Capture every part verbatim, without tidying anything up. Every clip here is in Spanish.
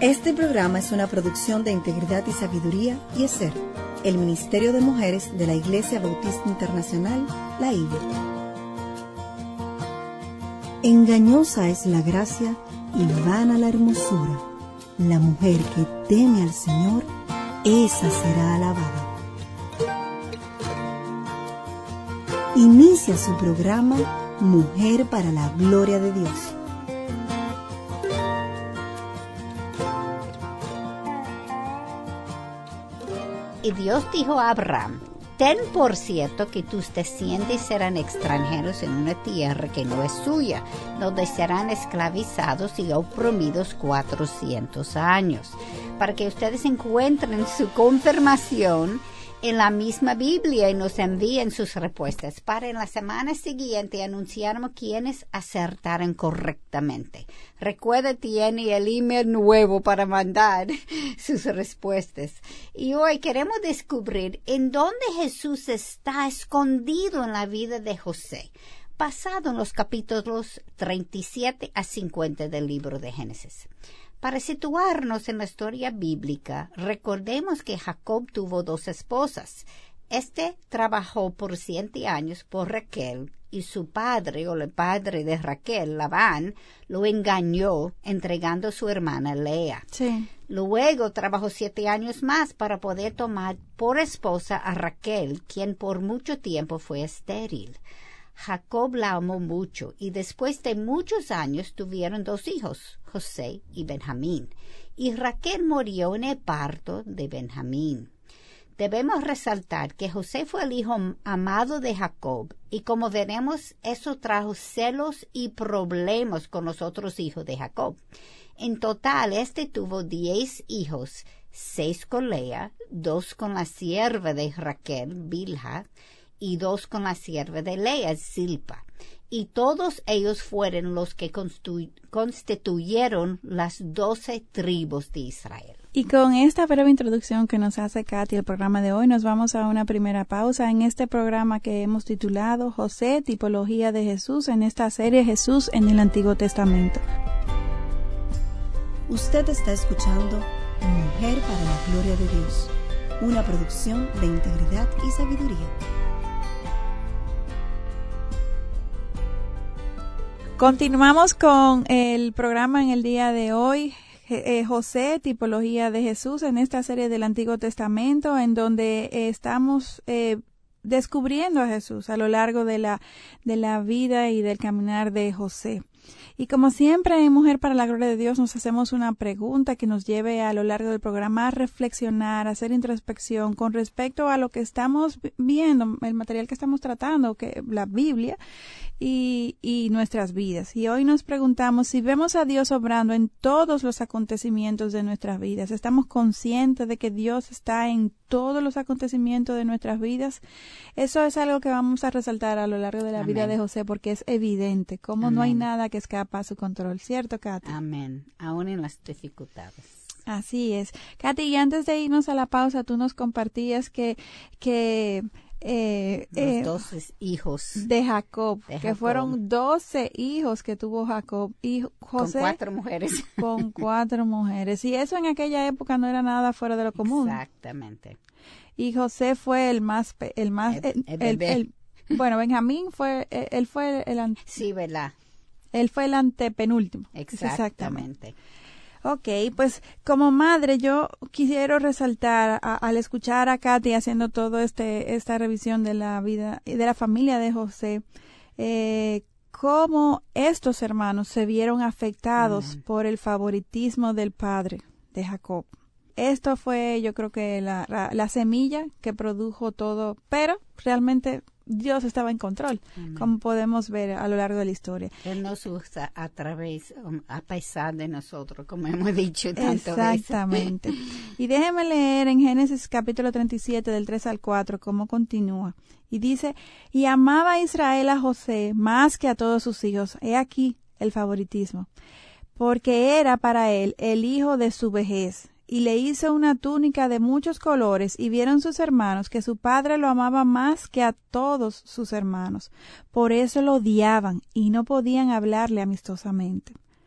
Este programa es una producción de Integridad y Sabiduría y ESER, el Ministerio de Mujeres de la Iglesia Bautista Internacional, la I B E. Engañosa es la gracia y vana la hermosura. La mujer que teme al Señor, esa será alabada. Inicia su programa Mujer para la Gloria de Dios. Y Dios dijo a Abraham: ten por cierto que tus descendientes serán extranjeros en una tierra que no es suya, donde serán esclavizados y oprimidos cuatrocientos años, para que ustedes encuentren su confirmación en la misma Biblia y nos envíen sus respuestas, para en la semana siguiente anunciarnos quienes acertaron correctamente. Recuerda, tiene el email nuevo para mandar sus respuestas. Y hoy queremos descubrir en dónde Jesús está escondido en la vida de José, basado en los capítulos treinta y siete a cincuenta del libro de Génesis. Para situarnos en la historia bíblica, recordemos que Jacob tuvo dos esposas. Este trabajó por siete años por Raquel y su padre, o el padre de Raquel, Labán, lo engañó entregando a su hermana Lea. Sí. Luego trabajó siete años más para poder tomar por esposa a Raquel, quien por mucho tiempo fue estéril. Jacob la amó mucho y después de muchos años tuvieron dos hijos, José y Benjamín, y Raquel murió en el parto de Benjamín. Debemos resaltar que José fue el hijo amado de Jacob y, como veremos, eso trajo celos y problemas con los otros hijos de Jacob. En total, este tuvo diez hijos, seis con Lea, dos con la sierva de Raquel, Bilha, y dos con la sierva de Lea, Zilpa. Y todos ellos fueron los que constituyeron las doce tribus de Israel. Y con esta breve introducción que nos hace Katy el programa de hoy, nos vamos a una primera pausa en este programa que hemos titulado José, tipología de Jesús, en esta serie Jesús en el Antiguo Testamento. Usted está escuchando Mujer para la Gloria de Dios, una producción de Integridad y Sabiduría. Continuamos con el programa en el día de hoy, eh, José, tipología de Jesús, en esta serie del Antiguo Testamento, en donde eh, estamos eh, descubriendo a Jesús a lo largo de la, de la vida y del caminar de José. Y como siempre en Mujer para la Gloria de Dios nos hacemos una pregunta que nos lleve a lo largo del programa a reflexionar, a hacer introspección con respecto a lo que estamos viendo, el material que estamos tratando, que la Biblia y, y nuestras vidas. Y hoy nos preguntamos si vemos a Dios obrando en todos los acontecimientos de nuestras vidas. ¿Estamos conscientes de que Dios está en todos los acontecimientos de nuestras vidas? Eso es algo que vamos a resaltar a lo largo de la Amén. Vida de José, porque es evidente cómo Amén. No hay nada que escapa a su control, ¿cierto, Katy? Amén, aún en las dificultades. Así es. Katy, y antes de irnos a la pausa, tú nos compartías que que eh, los eh, doce hijos de Jacob, de que Jacob. Fueron doce hijos que tuvo Jacob y José con cuatro mujeres. Con cuatro mujeres. Y eso en aquella época no era nada fuera de lo común. Exactamente. Y José fue el más, el más, el, el, el, el, el bueno, Benjamín fue, él fue el, el sí, ¿verdad? Él fue el antepenúltimo. Exactamente. Exactamente. Ok, pues como madre yo quisiera resaltar a, al escuchar a Katy haciendo todo este esta revisión de la vida y de la familia de José, eh, cómo estos hermanos se vieron afectados mm. por el favoritismo del padre de Jacob. Esto fue, yo creo que la, la, la semilla que produjo todo, pero realmente Dios estaba en control, Amén. Como podemos ver a lo largo de la historia. Él nos usa a través, a pesar de nosotros, como hemos dicho tantas veces. Exactamente. Y déjeme leer en Génesis capítulo treinta y siete, del tres al cuatro, cómo continúa. Y dice, y amaba a Israel a José más que a todos sus hijos. He aquí el favoritismo. Porque era para él el hijo de su vejez. Y le hizo una túnica de muchos colores, y vieron sus hermanos que su padre lo amaba más que a todos sus hermanos. Por eso lo odiaban, y no podían hablarle amistosamente.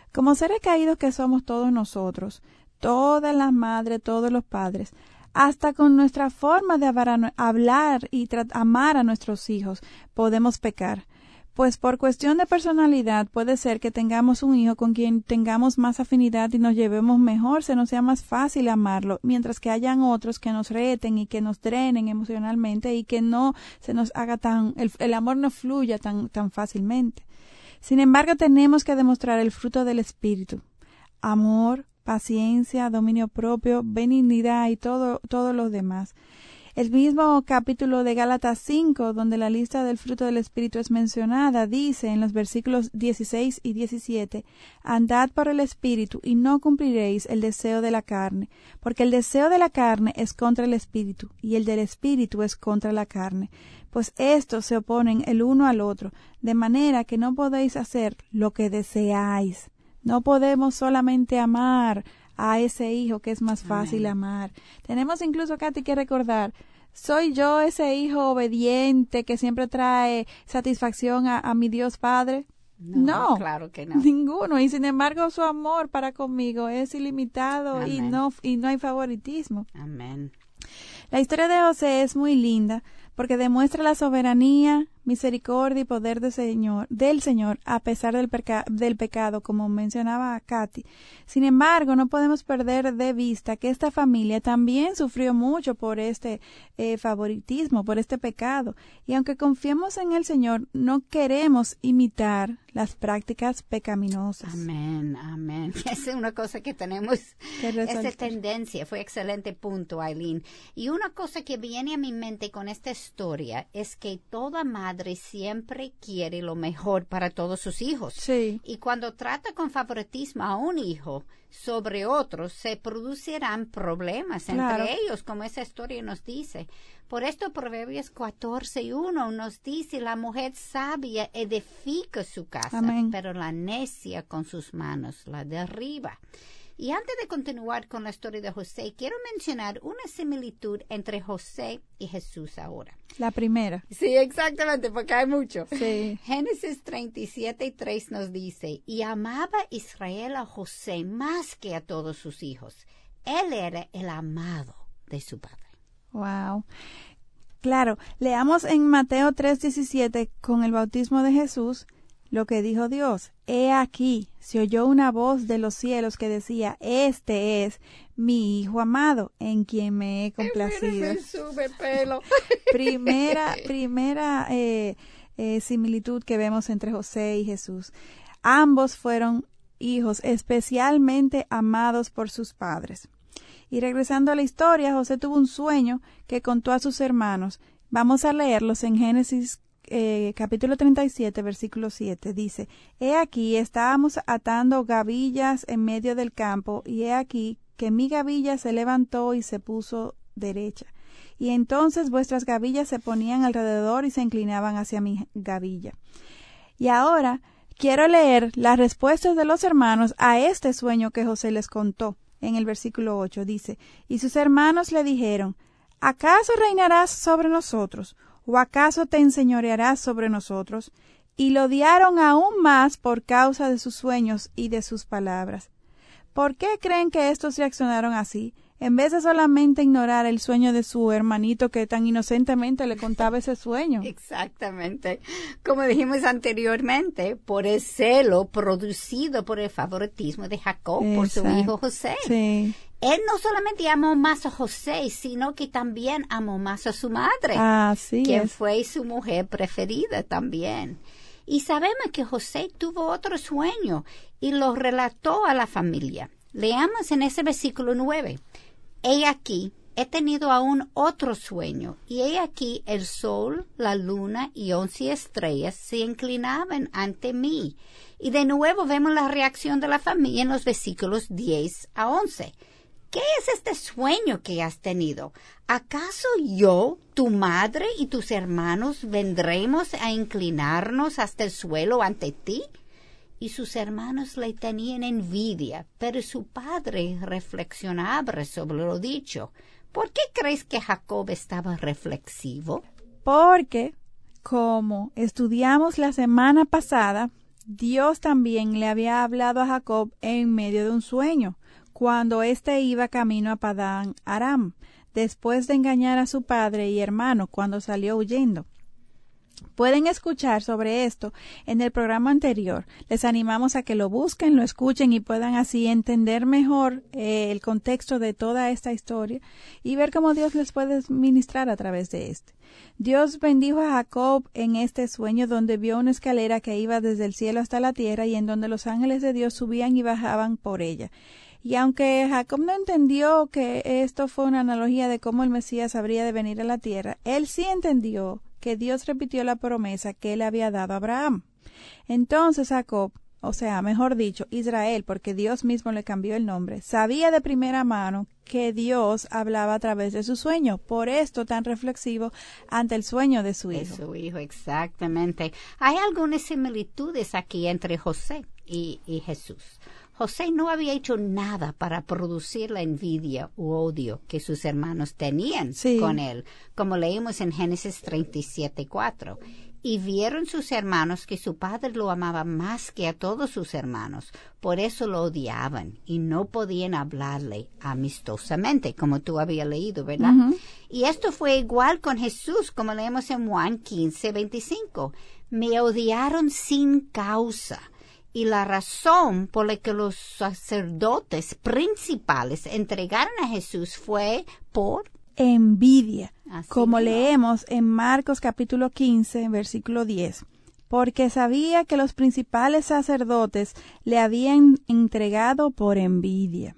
Como seres caídos que somos todos nosotros, todas las madres, todos los padres, hasta con nuestra forma de hablar y amar a nuestros hijos, podemos pecar. Pues por cuestión de personalidad puede ser que tengamos un hijo con quien tengamos más afinidad y nos llevemos mejor, se nos sea más fácil amarlo, mientras que hayan otros que nos reten y que nos drenen emocionalmente y que no se nos haga tan, el, el amor no fluya tan, tan fácilmente. Sin embargo, tenemos que demostrar el fruto del Espíritu: amor, paciencia, dominio propio, benignidad y todo, todo lo demás. El mismo capítulo de Gálatas cinco, donde la lista del fruto del Espíritu es mencionada, dice en los versículos dieciséis y diecisiete, andad por el Espíritu y no cumpliréis el deseo de la carne, porque el deseo de la carne es contra el Espíritu y el del Espíritu es contra la carne, pues estos se oponen el uno al otro, de manera que no podéis hacer lo que deseáis. No podemos solamente amar a ese hijo que es más fácil Amén. Amar. Tenemos incluso, Katy, que recordar, ¿soy yo ese hijo obediente que siempre trae satisfacción a, a mi Dios Padre? No, no, claro que no. Ninguno. Y sin embargo, su amor para conmigo es ilimitado. Amén. y no y no hay favoritismo. Amén. La historia de José es muy linda porque demuestra la soberanía, misericordia y poder del Señor, del Señor a pesar del, perca, del pecado, como mencionaba Katy. Sin embargo, no podemos perder de vista que esta familia también sufrió mucho por este eh, favoritismo, por este pecado. Y aunque confiemos en el Señor, no queremos imitar las prácticas pecaminosas. Amén, amén. Esa es una cosa que tenemos, esa tendencia. Fue excelente punto, Aileen. Y una cosa que viene a mi mente con esta historia es que toda madre siempre quiere lo mejor para todos sus hijos. Sí. Y cuando trata con favoritismo a un hijo sobre otros, se producirán problemas claro. entre ellos, como esa historia nos dice. Por esto Proverbios catorce y uno nos dice, la mujer sabia edifica su casa, Amén. Pero la necia con sus manos la derriba. Y antes de continuar con la historia de José, quiero mencionar una similitud entre José y Jesús ahora. La primera. Sí, exactamente, porque hay mucho. Sí. Génesis treinta y siete y tres nos dice, y amaba Israel a José más que a todos sus hijos. Él era el amado de su padre. Wow. Claro, leamos en Mateo tres diecisiete, con el bautismo de Jesús, lo que dijo Dios. He aquí, se oyó una voz de los cielos que decía, este es mi Hijo amado, en quien me he complacido. Me sube pelo. primera primera eh, eh, similitud que vemos entre José y Jesús. Ambos fueron hijos especialmente amados por sus padres. Y regresando a la historia, José tuvo un sueño que contó a sus hermanos. Vamos a leerlos en Génesis Eh, capítulo treinta y siete, versículo siete, dice, he aquí, estábamos atando gavillas en medio del campo, y he aquí que mi gavilla se levantó y se puso derecha. Y entonces vuestras gavillas se ponían alrededor y se inclinaban hacia mi gavilla. Y ahora quiero leer las respuestas de los hermanos a este sueño que José les contó. En el versículo ocho dice, y sus hermanos le dijeron, ¿acaso reinarás sobre nosotros? ¿O acaso te enseñorearás sobre nosotros? Y lo odiaron aún más por causa de sus sueños y de sus palabras. ¿Por qué creen que estos reaccionaron así? En vez de solamente ignorar el sueño de su hermanito que tan inocentemente le contaba ese sueño. Exactamente. Como dijimos anteriormente, por el celo producido por el favoritismo de Jacob por su hijo José. Sí. Él no solamente amó más a José, sino que también amó más a su madre, Así quien es. fue su mujer preferida también. Y sabemos que José tuvo otro sueño y lo relató a la familia. Leamos en ese versículo nueve. He aquí, he tenido aún otro sueño, y he aquí el sol, la luna y once estrellas se inclinaban ante mí. Y de nuevo vemos la reacción de la familia en los versículos diez a once. ¿Qué es este sueño que has tenido? ¿Acaso yo, tu madre y tus hermanos vendremos a inclinarnos hasta el suelo ante ti? Y sus hermanos le tenían envidia, pero su padre reflexionaba sobre lo dicho. ¿Por qué crees que Jacob estaba reflexivo? Porque, como estudiamos la semana pasada, Dios también le había hablado a Jacob en medio de un sueño, cuando éste iba camino a Padán Aram, después de engañar a su padre y hermano cuando salió huyendo. Pueden escuchar sobre esto en el programa anterior. Les animamos a que lo busquen, lo escuchen y puedan así entender mejor eh, el contexto de toda esta historia y ver cómo Dios les puede ministrar a través de este. Dios bendijo a Jacob en este sueño donde vio una escalera que iba desde el cielo hasta la tierra y en donde los ángeles de Dios subían y bajaban por ella. Y aunque Jacob no entendió que esto fue una analogía de cómo el Mesías habría de venir a la tierra, él sí entendió que Dios repitió la promesa que él había dado a Abraham. Entonces Jacob, o sea, mejor dicho, Israel, porque Dios mismo le cambió el nombre, sabía de primera mano que Dios hablaba a través de su sueño, por esto tan reflexivo ante el sueño de su hijo. De su hijo, exactamente. Hay algunas similitudes aquí entre José y, y Jesús. José no había hecho nada para producir la envidia u odio que sus hermanos tenían sí. con él, como leímos en Génesis treinta y siete, cuatro. Y vieron sus hermanos que su padre lo amaba más que a todos sus hermanos. Por eso lo odiaban y no podían hablarle amistosamente, como tú habías leído, ¿verdad? Uh-huh. Y esto fue igual con Jesús, como leemos en Juan quince, veinticinco. Me odiaron sin causa. Y la razón por la que los sacerdotes principales entregaron a Jesús fue por envidia, Así como no. leemos en Marcos capítulo quince, versículo diez. Porque sabía que los principales sacerdotes le habían entregado por envidia.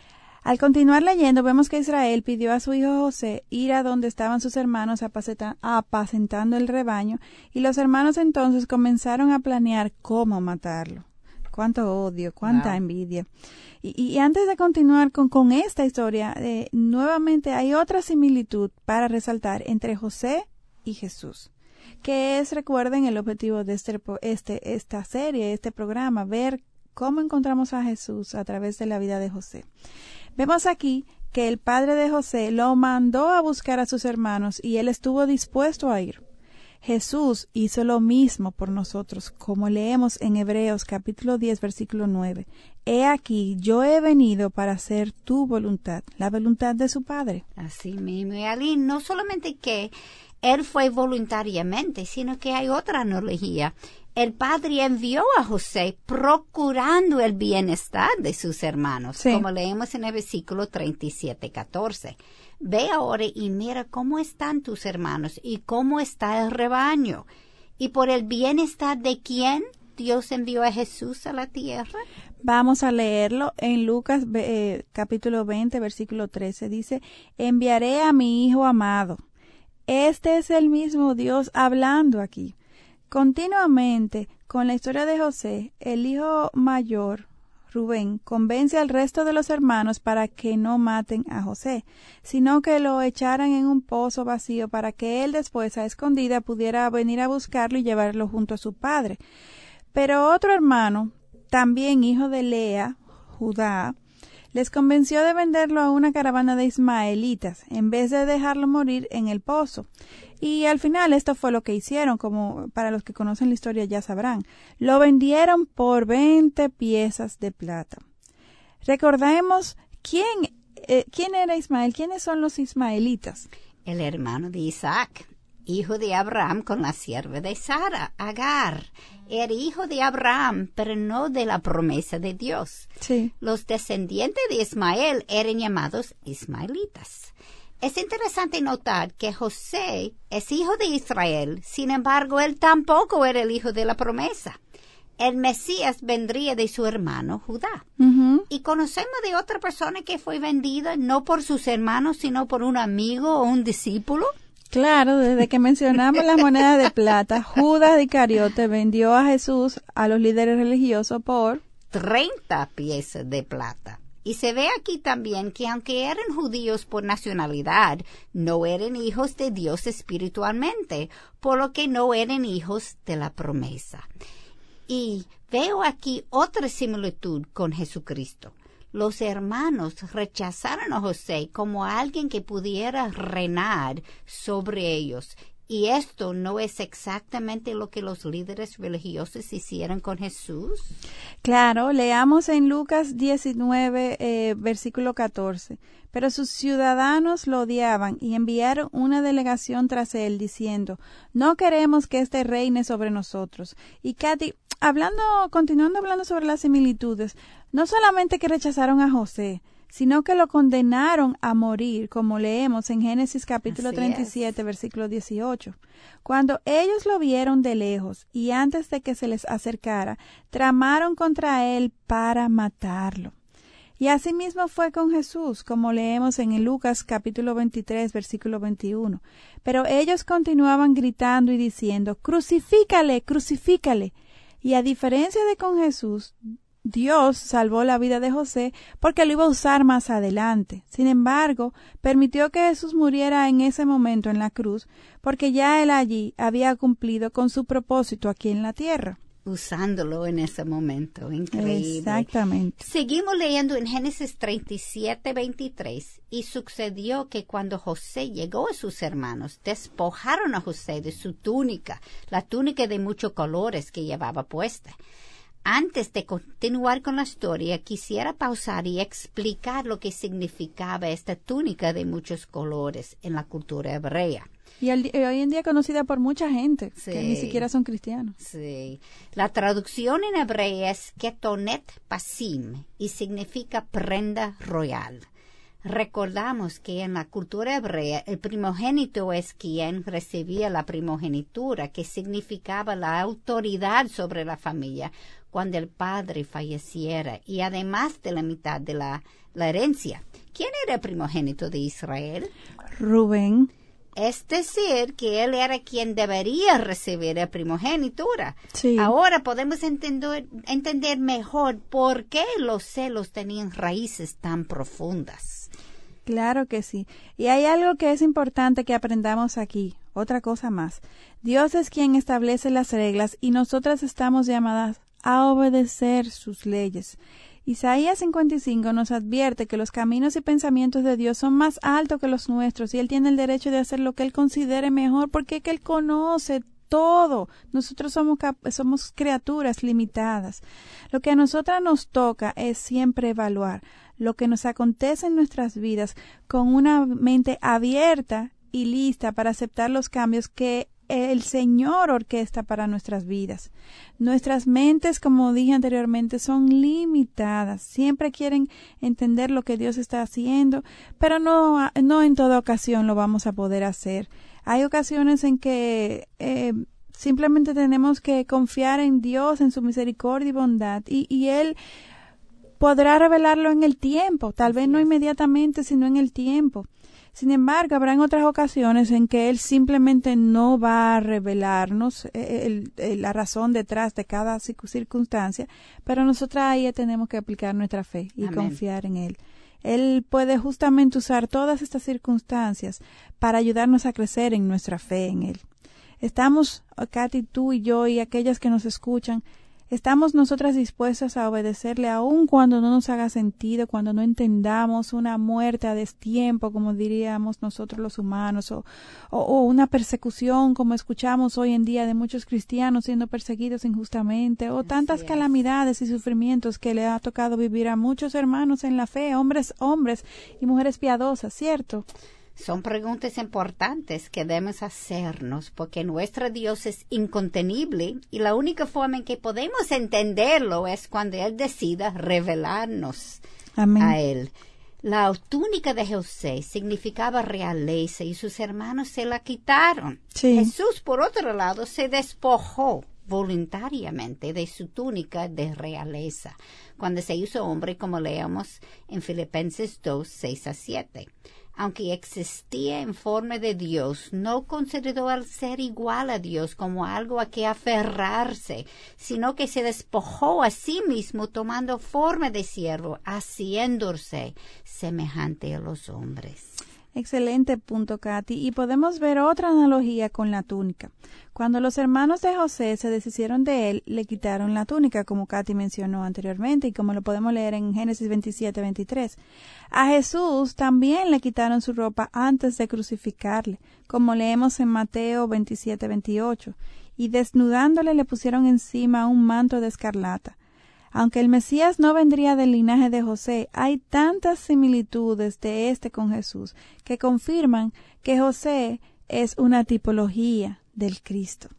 Al continuar leyendo, vemos que Israel pidió a su hijo José ir a donde estaban sus hermanos apacentando el rebaño, y los hermanos entonces comenzaron a planear cómo matarlo. Cuánto odio, cuánta wow. envidia. Y, y antes de continuar con, con esta historia, eh, nuevamente hay otra similitud para resaltar entre José y Jesús, que es, recuerden, el objetivo de este, este, esta serie, este programa, ver cómo encontramos a Jesús a través de la vida de José. Vemos aquí que el padre de José lo mandó a buscar a sus hermanos y él estuvo dispuesto a ir. Jesús hizo lo mismo por nosotros, como leemos en Hebreos capítulo diez, versículo nueve. He aquí, yo he venido para hacer tu voluntad, la voluntad de su Padre. Así mismo, y Ali, no solamente que él fue voluntariamente, sino que hay otra analogía. El Padre envió a José procurando el bienestar de sus hermanos, sí. como leemos en el versículo treinta y siete, catorce. Ve ahora y mira cómo están tus hermanos y cómo está el rebaño. ¿Y por el bienestar de quién Dios envió a Jesús a la tierra? Vamos a leerlo en Lucas eh, capítulo veinte, versículo trece. Dice, enviaré a mi Hijo amado. Este es el mismo Dios hablando aquí. Continuamente, con la historia de José, el hijo mayor, Rubén, convence al resto de los hermanos para que no maten a José, sino que lo echaran en un pozo vacío para que él después, a escondida, pudiera venir a buscarlo y llevarlo junto a su padre. Pero otro hermano, también hijo de Lea, Judá, les convenció de venderlo a una caravana de ismaelitas, en vez de dejarlo morir en el pozo. Y al final esto fue lo que hicieron, como para los que conocen la historia ya sabrán. Lo vendieron por veinte piezas de plata. Recordemos quién, eh, quién era Ismael, quiénes son los ismaelitas. El hermano de Isaac, hijo de Abraham con la sierva de Sara, Agar. Era hijo de Abraham, pero no de la promesa de Dios. Sí. Los descendientes de Ismael eran llamados ismaelitas. Es interesante notar que José es hijo de Israel, sin embargo, él tampoco era el hijo de la promesa. El Mesías vendría de su hermano Judá. Uh-huh. Y conocemos de otra persona que fue vendida no por sus hermanos, sino por un amigo o un discípulo. Claro, desde que mencionamos las monedas de plata, Judas de Iscariote vendió a Jesús a los líderes religiosos por treinta piezas de plata. Y se ve aquí también que aunque eran judíos por nacionalidad, no eran hijos de Dios espiritualmente, por lo que no eran hijos de la promesa. Y veo aquí otra similitud con Jesucristo. Los hermanos rechazaron a José como alguien que pudiera reinar sobre ellos ¿Y esto no es exactamente lo que los líderes religiosos hicieron con Jesús? Claro, leamos en Lucas diecinueve, eh, versículo catorce. Pero sus ciudadanos lo odiaban y enviaron una delegación tras él diciendo, no queremos que éste reine sobre nosotros. Y Katy, hablando, continuando hablando sobre las similitudes, no solamente que rechazaron a José, sino que lo condenaron a morir, como leemos en Génesis capítulo treinta y siete, versículo dieciocho. Cuando ellos lo vieron de lejos y antes de que se les acercara, tramaron contra él para matarlo. Y asimismo fue con Jesús, como leemos en el Lucas capítulo veintitrés, versículo veintiuno. Pero ellos continuaban gritando y diciendo, crucifícale, crucifícale. Y a diferencia de con Jesús, Dios salvó la vida de José porque lo iba a usar más adelante. Sin embargo, permitió que Jesús muriera en ese momento en la cruz porque ya él allí había cumplido con su propósito aquí en la tierra. Usándolo en ese momento, increíble. Exactamente. Seguimos leyendo en Génesis treinta y siete, veintitrés. Y sucedió que cuando José llegó a sus hermanos, despojaron a José de su túnica, la túnica de muchos colores que llevaba puesta. Antes de continuar con la historia, quisiera pausar y explicar lo que significaba esta túnica de muchos colores en la cultura hebrea. Y el, hoy en día conocida por mucha gente, sí, que ni siquiera son cristianos. Sí. La traducción en hebreo es ketonet pasim y significa prenda royal. Recordamos que en la cultura hebrea el primogénito es quien recibía la primogenitura, que significaba la autoridad sobre la familia cuando el padre falleciera, y además de la mitad de la, la herencia. ¿Quién era el primogénito de Israel? Rubén. Es decir, que él era quien debería recibir la primogenitura. Sí. Ahora podemos entender, entender mejor por qué los celos tenían raíces tan profundas. Claro que sí. Y hay algo que es importante que aprendamos aquí. Otra cosa más. Dios es quien establece las reglas y nosotras estamos llamadas a obedecer sus leyes. Isaías cincuenta y cinco nos advierte que los caminos y pensamientos de Dios son más altos que los nuestros y Él tiene el derecho de hacer lo que Él considere mejor porque es que Él conoce todo. Nosotros somos, somos criaturas limitadas. Lo que a nosotras nos toca es siempre evaluar lo que nos acontece en nuestras vidas con una mente abierta y lista para aceptar los cambios que el Señor orquesta para nuestras vidas. Nuestras mentes, como dije anteriormente, son limitadas. Siempre quieren entender lo que Dios está haciendo, pero no, no en toda ocasión lo vamos a poder hacer. Hay ocasiones en que eh, simplemente tenemos que confiar en Dios, en su misericordia y bondad, y, y Él podrá revelarlo en el tiempo, tal vez no inmediatamente, sino en el tiempo. Sin embargo, habrán otras ocasiones en que Él simplemente no va a revelarnos el, el, la razón detrás de cada circunstancia, pero nosotras ahí tenemos que aplicar nuestra fe y Amén. Confiar en Él. Él puede justamente usar todas estas circunstancias para ayudarnos a crecer en nuestra fe en Él. Estamos, Katy, tú y yo y aquellas que nos escuchan, ¿estamos nosotras dispuestas a obedecerle aun cuando no nos haga sentido, cuando no entendamos una muerte a destiempo, como diríamos nosotros los humanos, o, o, o una persecución como escuchamos hoy en día de muchos cristianos siendo perseguidos injustamente, o tantas calamidades y sufrimientos que le ha tocado vivir a muchos hermanos en la fe, hombres, hombres y mujeres piadosas, ¿cierto? Son preguntas importantes que debemos hacernos porque nuestro Dios es incontenible y la única forma en que podemos entenderlo es cuando Él decida revelarnos Amén. A Él. La túnica de José significaba realeza y sus hermanos se la quitaron. Sí. Jesús, por otro lado, se despojó voluntariamente de su túnica de realeza cuando se hizo hombre, como leemos en Filipenses dos, seis a siete. Aunque existía en forma de Dios, no consideró al ser igual a Dios como algo a que aferrarse, sino que se despojó a sí mismo tomando forma de siervo, haciéndose semejante a los hombres. Excelente punto, Katy. Y podemos ver otra analogía con la túnica. Cuando los hermanos de José se deshicieron de él, le quitaron la túnica, como Katy mencionó anteriormente y como lo podemos leer en Génesis veintisiete, veintitrés. A Jesús también le quitaron su ropa antes de crucificarle, como leemos en Mateo veintisiete, veintiocho. Y desnudándole le pusieron encima un manto de escarlata. Aunque el Mesías no vendría del linaje de José, hay tantas similitudes de este con Jesús que confirman que José es una tipología del Cristo.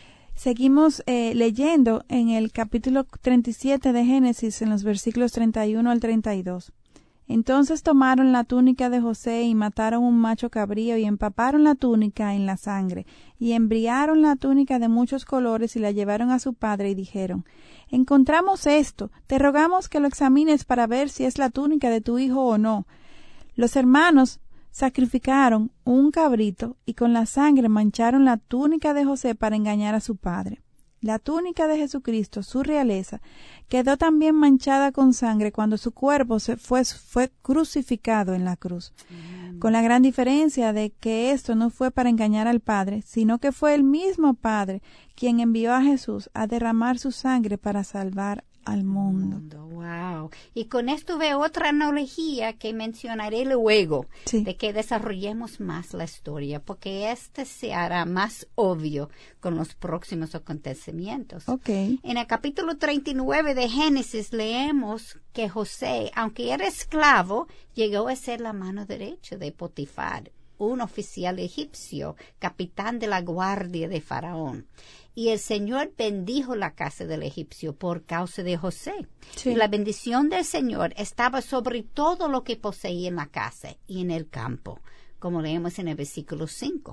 Seguimos eh, leyendo en el capítulo treinta y siete de Génesis, en los versículos treinta y uno al treinta y dos. Entonces tomaron la túnica de José y mataron un macho cabrío y empaparon la túnica en la sangre y embriaron la túnica de muchos colores y la llevaron a su padre y dijeron: encontramos esto, te rogamos que lo examines para ver si es la túnica de tu hijo o no. Los hermanos sacrificaron un cabrito y con la sangre mancharon la túnica de José para engañar a su padre. La túnica de Jesucristo, su realeza, quedó también manchada con sangre cuando su cuerpo se fue, fue crucificado en la cruz, mm. con la gran diferencia de que esto no fue para engañar al Padre, sino que fue el mismo Padre quien envió a Jesús a derramar su sangre para salvar al mundo. Wow. Y con esto veo otra analogía que mencionaré luego, sí. de que desarrollemos más la historia, porque este se hará más obvio con los próximos acontecimientos. Okay. En el capítulo treinta y nueve de Génesis leemos que José, aunque era esclavo, llegó a ser la mano derecha de Potifar, un oficial egipcio, capitán de la guardia de Faraón. Y el Señor bendijo la casa del egipcio por causa de José. Sí. Y la bendición del Señor estaba sobre todo lo que poseía en la casa y en el campo, como leemos en el versículo cinco.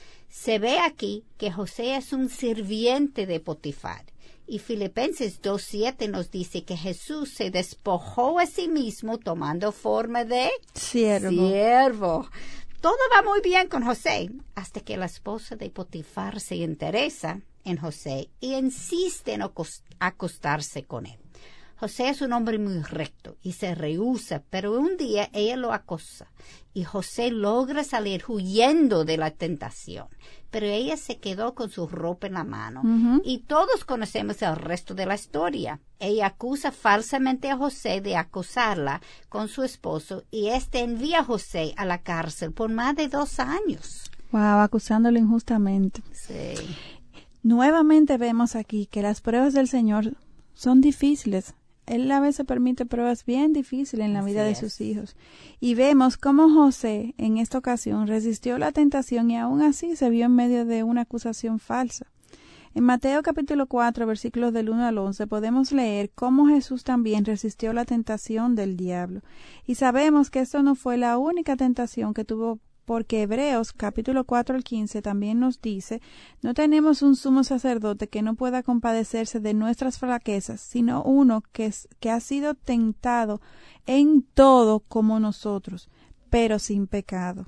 Se ve aquí que José es un sirviente de Potifar. Y Filipenses dos siete nos dice que Jesús se despojó a sí mismo tomando forma de siervo. siervo. Todo va muy bien con José, hasta que la esposa de Potifar se interesa en José y insiste en acostarse con él. José es un hombre muy recto y se rehúsa, pero un día ella lo acosa y José logra salir huyendo de la tentación, pero ella se quedó con su ropa en la mano. Uh-huh. Y todos conocemos el resto de la historia. Ella acusa falsamente a José de acosarla con su esposo y éste envía a José a la cárcel por más de dos años. Wow, acusándolo injustamente. Sí. Nuevamente vemos aquí que las pruebas del Señor son difíciles. Él a veces permite pruebas bien difíciles en la vida de sus hijos. Y vemos cómo José, en esta ocasión, resistió la tentación y aún así se vio en medio de una acusación falsa. En Mateo capítulo cuatro, versículos del uno al once, podemos leer cómo Jesús también resistió la tentación del diablo. Y sabemos que esto no fue la única tentación que tuvo, porque Hebreos capítulo cuatro al quince también nos dice: no tenemos un sumo sacerdote que no pueda compadecerse de nuestras flaquezas, sino uno que, es, que ha sido tentado en todo como nosotros, pero sin pecado.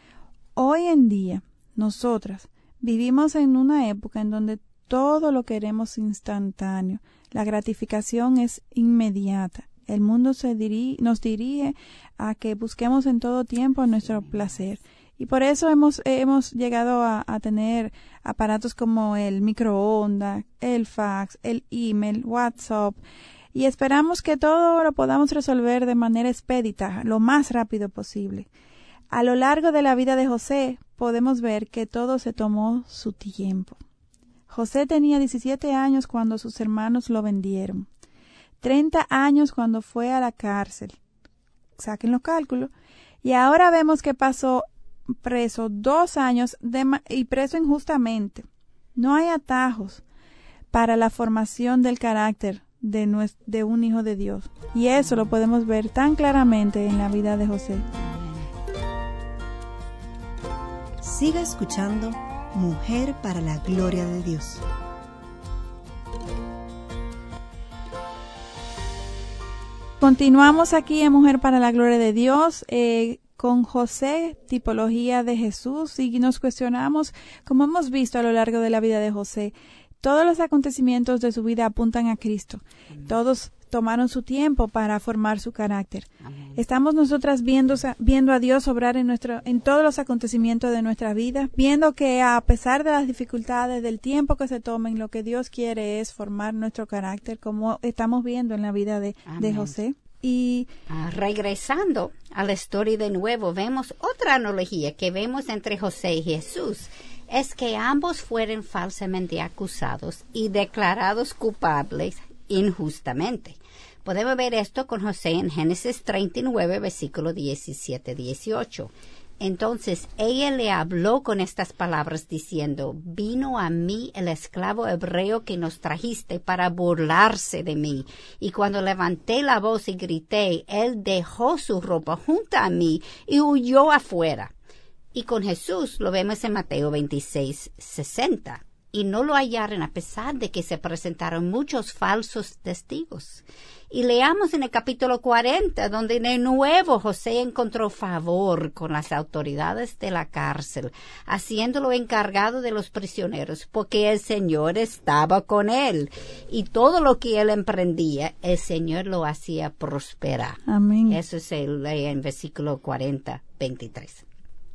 Hoy en día, nosotras vivimos en una época en donde todo lo queremos instantáneo, la gratificación es inmediata. El mundo se diri- nos dirige a que busquemos en todo tiempo nuestro placer. Y por eso hemos, hemos llegado a, a tener aparatos como el microondas, el fax, el email, WhatsApp. Y esperamos que todo lo podamos resolver de manera expedita, lo más rápido posible. A lo largo de la vida de José podemos ver que todo se tomó su tiempo. José tenía diecisiete años cuando sus hermanos lo vendieron. treinta años cuando fue a la cárcel. Saquen los cálculos. Y ahora vemos que pasó preso dos años de ma- y preso injustamente. No hay atajos para la formación del carácter de, nues- de un hijo de Dios. Y eso lo podemos ver tan claramente en la vida de José. Siga escuchando Mujer para la Gloria de Dios. Continuamos aquí en Mujer para la Gloria de Dios eh, con José, tipología de Jesús, y nos cuestionamos, como hemos visto a lo largo de la vida de José, todos los acontecimientos de su vida apuntan a Cristo. Todos tomaron su tiempo para formar su carácter. Amén. Estamos nosotras viendo, viendo a Dios obrar en nuestro, en todos los acontecimientos de nuestra vida, viendo que a pesar de las dificultades, del tiempo que se tomen, lo que Dios quiere es formar nuestro carácter, como estamos viendo en la vida de, de José. Y ah, regresando a la historia de nuevo, vemos otra analogía que vemos entre José y Jesús. Es que ambos fueron falsamente acusados y declarados culpables injustamente. Podemos ver esto con José en Génesis treinta y nueve, versículo diecisiete a dieciocho. Entonces ella le habló con estas palabras diciendo: vino a mí el esclavo hebreo que nos trajiste para burlarse de mí. Y cuando levanté la voz y grité, él dejó su ropa junto a mí y huyó afuera. Y con Jesús lo vemos en Mateo veintiséis, sesenta. Y no lo hallaron a pesar de que se presentaron muchos falsos testigos. Y leamos en el capítulo cuarenta, donde de nuevo José encontró favor con las autoridades de la cárcel, haciéndolo encargado de los prisioneros, porque el Señor estaba con él. Y todo lo que él emprendía, el Señor lo hacía prosperar. amén. Eso se lee en versículo cuarenta, veintitrés.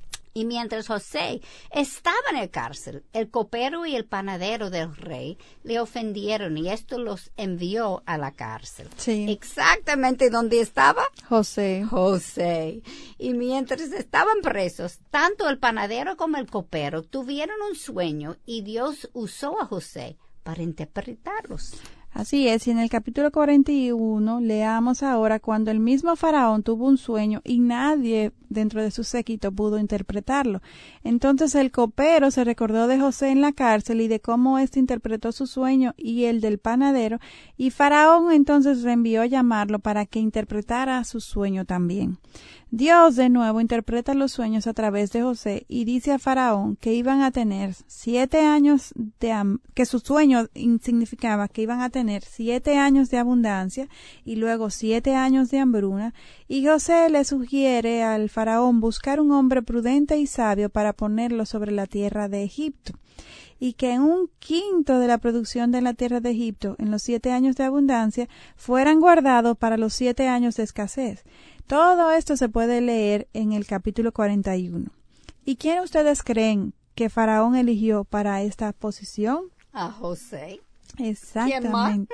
Y mientras José estaba en el cárcel, el copero y el panadero del rey le ofendieron y esto los envió a la cárcel. Sí. Exactamente donde estaba José. José. Y mientras estaban presos, tanto el panadero como el copero tuvieron un sueño y Dios usó a José para interpretarlos. Así es, y en el capítulo cuarenta y uno leamos ahora cuando el mismo faraón tuvo un sueño y nadie dentro de su séquito pudo interpretarlo. Entonces el copero se recordó de José en la cárcel y de cómo éste interpretó su sueño y el del panadero, y faraón entonces le envió a llamarlo para que interpretara su sueño también. Dios de nuevo interpreta los sueños a través de José y dice a faraón que iban a tener siete años de que su sueño significaba que iban a tener siete años de abundancia y luego siete años de hambruna, y José le sugiere al faraón buscar un hombre prudente y sabio para ponerlo sobre la tierra de Egipto, y que en un quinto de la producción de la tierra de Egipto, en los siete años de abundancia, fueran guardados para los siete años de escasez. Todo esto se puede leer en el capítulo cuarenta y uno. ¿Y quién ustedes creen que Faraón eligió para esta posición? A José. Exactamente.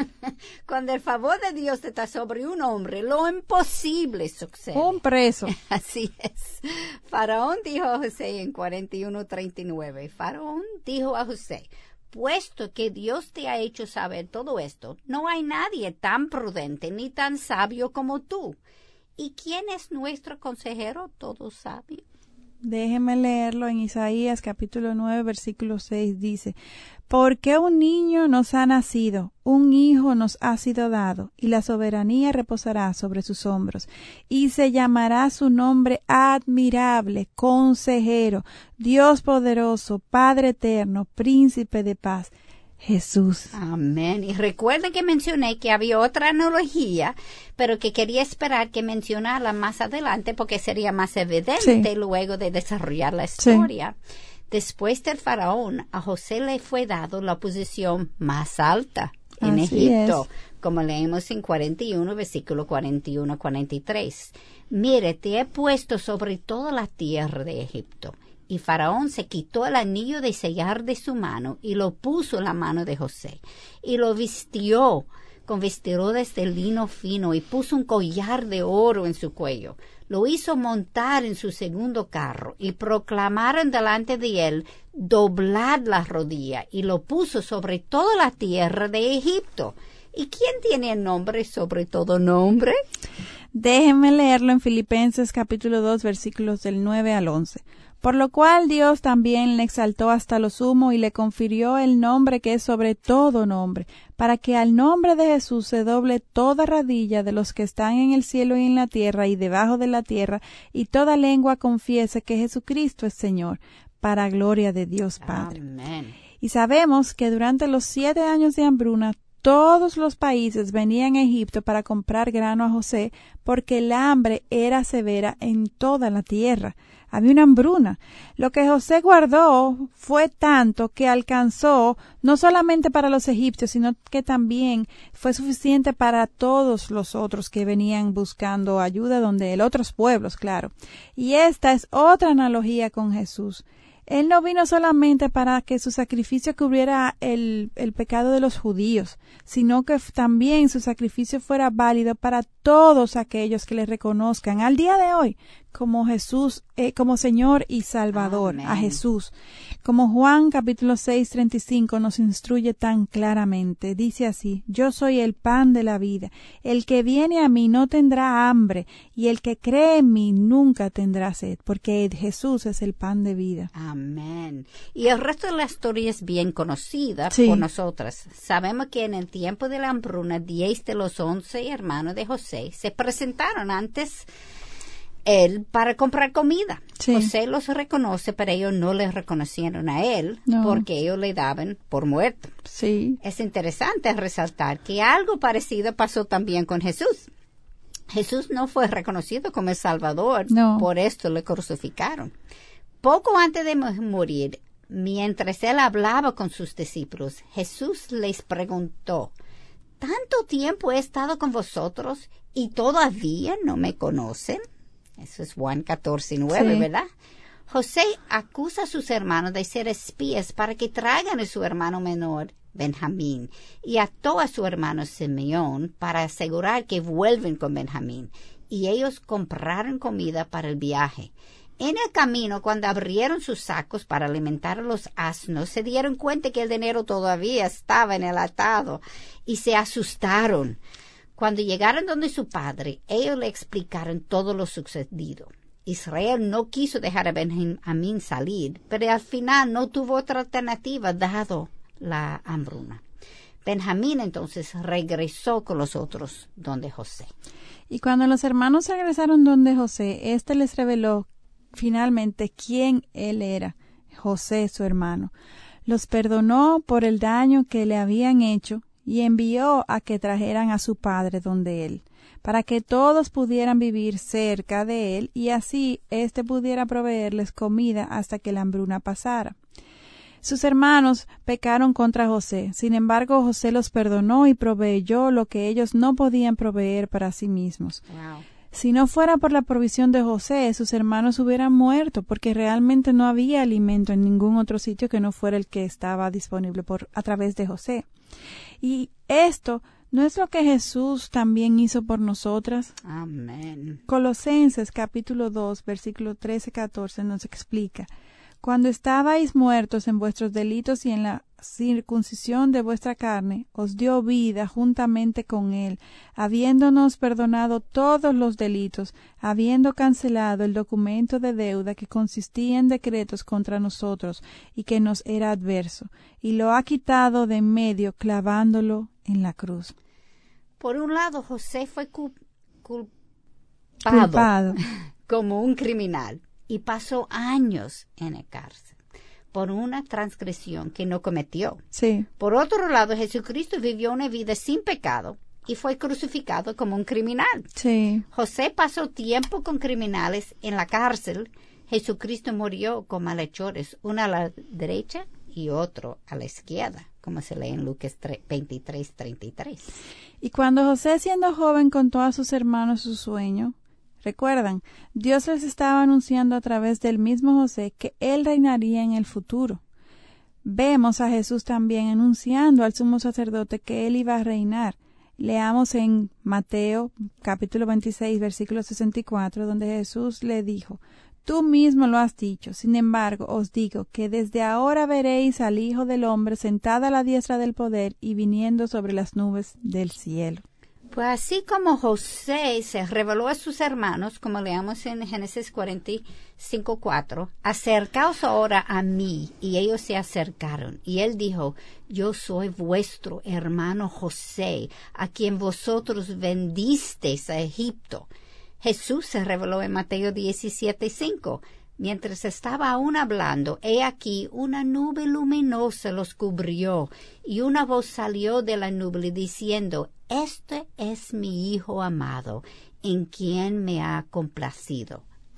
Cuando el favor de Dios está sobre un hombre, lo imposible sucede. Un preso. Así es. Faraón dijo a José en cuarenta y uno, treinta y nueve. Faraón dijo a José: puesto que Dios te ha hecho saber todo esto, no hay nadie tan prudente ni tan sabio como tú. ¿Y quién es nuestro consejero todo sabio? Déjeme leerlo en Isaías capítulo nueve, versículo seis, dice: porque un niño nos ha nacido, un hijo nos ha sido dado, y la soberanía reposará sobre sus hombros, y se llamará su nombre admirable, consejero, Dios poderoso, Padre eterno, príncipe de paz. Jesús. Amén. Y recuerden que mencioné que había otra analogía, pero que quería esperar que mencionarla más adelante porque sería más evidente sí. luego de desarrollar la historia. Sí. Después del faraón, a José le fue dado la posición más alta en Así Egipto, es. como leemos en cuarenta y uno, versículo cuarenta y uno a cuarenta y tres. Mire, te he puesto sobre toda la tierra de Egipto. Y Faraón se quitó el anillo de sellar de su mano y lo puso en la mano de José. Y lo vistió con vestiduras de lino fino y puso un collar de oro en su cuello. Lo hizo montar en su segundo carro y proclamaron delante de él: doblad la rodilla, y lo puso sobre toda la tierra de Egipto. ¿Y quién tiene el nombre sobre todo nombre? Déjenme leerlo en Filipenses capítulo dos, versículos del nueve al once. Por lo cual Dios también le exaltó hasta lo sumo y le confirió el nombre que es sobre todo nombre, para que al nombre de Jesús se doble toda rodilla de los que están en el cielo y en la tierra y debajo de la tierra, y toda lengua confiese que Jesucristo es Señor, para gloria de Dios Padre. Amén. Y sabemos que durante los siete años de hambruna, todos los países venían a Egipto para comprar grano a José, porque el hambre era severa en toda la tierra. Había una hambruna. Lo que José guardó fue tanto que alcanzó no solamente para los egipcios, sino que también fue suficiente para todos los otros que venían buscando ayuda donde él, otros pueblos, claro. Y esta es otra analogía con Jesús. Él no vino solamente para que su sacrificio cubriera el, el pecado de los judíos, sino que también su sacrificio fuera válido para todos aquellos que le reconozcan al día de hoy como Jesús, eh, como Señor y Salvador. Amén. A Jesús. Como Juan capítulo seis, treinta y cinco nos instruye tan claramente. Dice así: yo soy el pan de la vida. El que viene a mí no tendrá hambre, y el que cree en mí nunca tendrá sed, porque Jesús es el pan de vida. Amén. Y el resto de la historia es bien conocida sí. por nosotras. Sabemos que en el tiempo de la hambruna, diez de los once hermanos de José se presentaron antes él para comprar comida. Sí. José los reconoce, pero ellos no le reconocieron a él no. porque ellos le daban por muerto. Sí. Es interesante resaltar que algo parecido pasó también con Jesús. Jesús no fue reconocido como el Salvador, no. por esto le crucificaron. Poco antes de morir, mientras él hablaba con sus discípulos, Jesús les preguntó: ¿tanto tiempo he estado con vosotros y todavía no me conocen? Eso es Juan catorce, nueve, sí. ¿verdad? José acusa a sus hermanos de ser espías para que traigan a su hermano menor, Benjamín, y ató a su hermano Simeón para asegurar que vuelven con Benjamín. Y ellos compraron comida para el viaje. En el camino, cuando abrieron sus sacos para alimentar a los asnos, se dieron cuenta que el dinero todavía estaba en el atado y se asustaron. Cuando llegaron donde su padre, ellos le explicaron todo lo sucedido. Israel no quiso dejar a Benjamín salir, pero al final no tuvo otra alternativa dado la hambruna. Benjamín entonces regresó con los otros donde José. Y cuando los hermanos regresaron donde José, éste les reveló finalmente quién él era, José su hermano. Los perdonó por el daño que le habían hecho y envió a que trajeran a su padre donde él, para que todos pudieran vivir cerca de él y así éste pudiera proveerles comida hasta que la hambruna pasara. Sus hermanos pecaron contra José, sin embargo José los perdonó y proveyó lo que ellos no podían proveer para sí mismos. Wow. Si no fuera por la provisión de José, sus hermanos hubieran muerto, porque realmente no había alimento en ningún otro sitio que no fuera el que estaba disponible por a través de José. Y esto ¿no es lo que Jesús también hizo por nosotras? Amén. Colosenses capítulo dos, versículo trece a catorce nos explica: cuando estabais muertos en vuestros delitos y en la circuncisión de vuestra carne, os dio vida juntamente con él, habiéndonos perdonado todos los delitos, habiendo cancelado el documento de deuda que consistía en decretos contra nosotros y que nos era adverso, y lo ha quitado de en medio, clavándolo en la cruz. Por un lado, José fue cu- culpado, culpado como un criminal y pasó años en la cárcel por una transgresión que no cometió. Sí. Por otro lado, Jesucristo vivió una vida sin pecado y fue crucificado como un criminal. Sí. José pasó tiempo con criminales en la cárcel. Jesucristo murió con malhechores, uno a la derecha y otro a la izquierda, como se lee en Lucas veintitrés, treinta y tres. Y cuando José, siendo joven, contó a sus hermanos su sueño, recuerdan, Dios les estaba anunciando a través del mismo José que él reinaría en el futuro. Vemos a Jesús también anunciando al sumo sacerdote que él iba a reinar. Leamos en Mateo capítulo veintiséis, versículo sesenta y cuatro, donde Jesús le dijo: tú mismo lo has dicho, sin embargo os digo que desde ahora veréis al Hijo del Hombre sentado a la diestra del poder y viniendo sobre las nubes del cielo. Pues así como José se reveló a sus hermanos, como leamos en Génesis cuarenta y cinco, cuatro, acercaos ahora a mí, y ellos se acercaron. Y él dijo: yo soy vuestro hermano José, a quien vosotros vendisteis a Egipto. Jesús se reveló en Mateo diecisiete, cinco. Mientras estaba aún hablando, he aquí una nube luminosa los cubrió, y una voz salió de la nube diciendo: este es mi Hijo amado, en quien me ha complacido.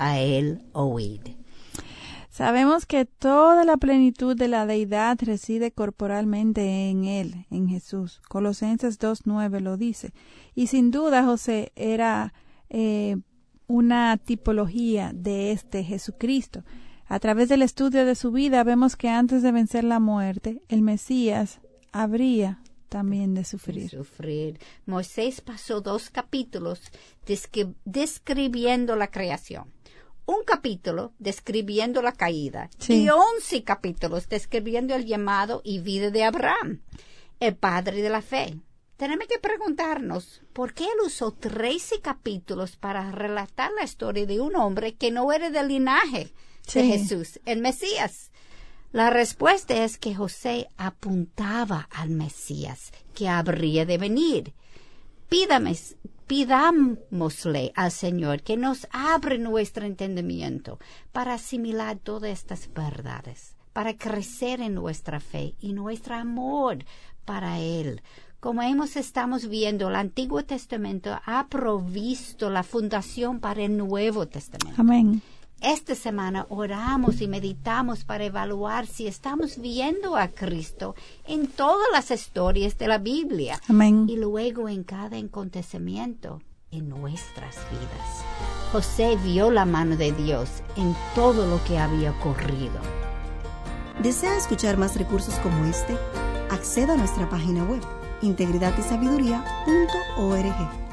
a él oíd. Sabemos que toda la plenitud de la deidad reside corporalmente en él, en Jesús. Colosenses dos nueve lo dice. Y sin duda José era eh, una tipología de este Jesucristo. A través del estudio de su vida vemos que antes de vencer la muerte, el Mesías habría también de sufrir. De sufrir. Moisés pasó dos capítulos descri- describiendo la creación. Un capítulo describiendo la caída. Sí. Y once capítulos describiendo el llamado y vida de Abraham, el padre de la fe. Tenemos que preguntarnos, ¿por qué él usó trece capítulos para relatar la historia de un hombre que no era del linaje sí. de Jesús, el Mesías? La respuesta es que José apuntaba al Mesías que habría de venir. Pídame, pidámosle al Señor que nos abra nuestro entendimiento para asimilar todas estas verdades, para crecer en nuestra fe y nuestro amor para Él. Como hemos estamos viendo, el Antiguo Testamento ha provisto la fundación para el Nuevo Testamento. Amén. Esta semana oramos y meditamos para evaluar si estamos viendo a Cristo en todas las historias de la Biblia. Amén. Y luego en cada acontecimiento en nuestras vidas. José vio la mano de Dios en todo lo que había ocurrido. ¿Desea escuchar más recursos como este? Acceda a nuestra página web integridad y sabiduría punto org.